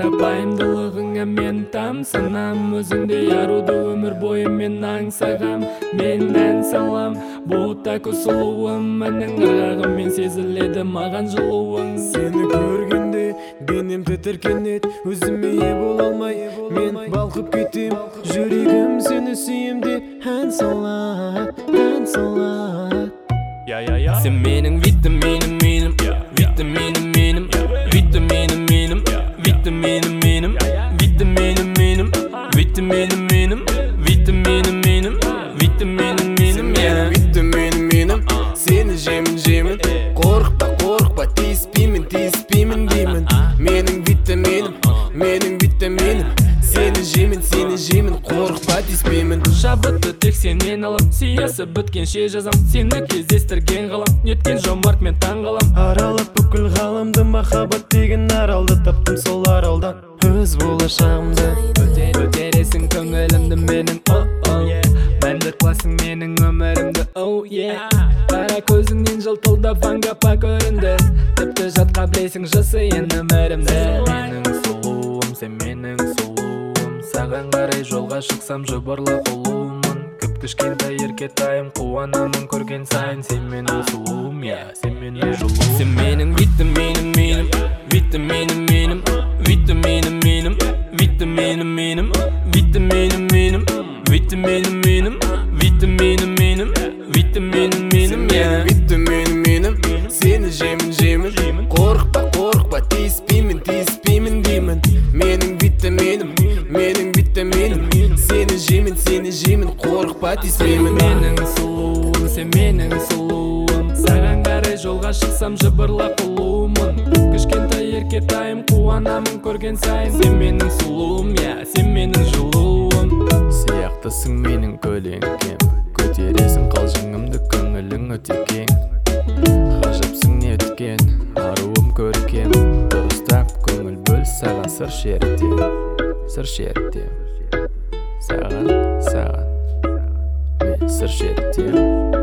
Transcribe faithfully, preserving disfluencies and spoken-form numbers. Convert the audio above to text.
Қарапайымдылығыңа мен тамсанам, өзіңдей аруды өмір бойы мен аңсағам. Мен ән салам, бұлттай сұлуым, әнің ырғағым мен сезіледі маған жылуың. Сені көргенде денем тітіркенет, өзіме ие бола алмай мен балқып кетем. Жүрегім сені сүйем деп ән салат, ән салат. Сен менің витаминым менім, витаминым менім, витаминым менім, витаминым менім, витаминым менім, витаминым менім, витаминым менім, витаминым менім. Витаминым менім, сені жемін жемін. Қорықпа, қорықпа, тиіспеймін, тиіспеймін деймін. Менің витаминым, менің витаминым. Сені жемін, сені жемін, қорықпа, тиіспеймін. Шабытты тек сенен алам, сиясы біткенше жазам. Сені кездестірген ғалам, неткен жомарт мен таң қалам. Аралап бүкіл ғаламды, махаббат деген аралды таптым сол аралдан өз болашағымды. Көтересің көңілімді менің, о-о, мәнді қыласың менің өмірімді, о-е. Қара көзіңнен жылтылдап аңғапа көрінді, тіпті жатқа білесің жысыйын өмірімді. Менің сұлуым, сен менің сұлуым, саған қарай жолға шықсам жұбырлы құлуымын. Кіп кішкентай еркетайым, қуанамын көрген сайын. Сен менің сұлуым, я, сен менің жылуым. Сен менің витаминым менім, витаминым менім, витаминым менім, витаминым менім, витаминым менім, витаминым менім, витаминым менім, витаминым менім. Витаминым менім, сені жемін жемін. Қорықпа, қорықпа, тиіспеймін, тиіспеймін деймін. Менің витаминым, менің витаминым. Сені жемін, сені жемін, қорықпа, тиіспеймін. Менің сұлуым, сен менің сұлуым, саған қарай жолға шықсам жыбырла құлуымын. Кішкентай еркетайым, қуанамын көрген сайын. Сен менің сұлуым, я, сен менің жылуым. Сияқтысың менің көлеңкем, көтересің қалжыңымды, көңілің өте кең. Ғажапсың неткен, аруым көркем, дұрыстап көңіл бөл саған сыр шертем, сыр шертем. Саған, саған мен сыр шертем.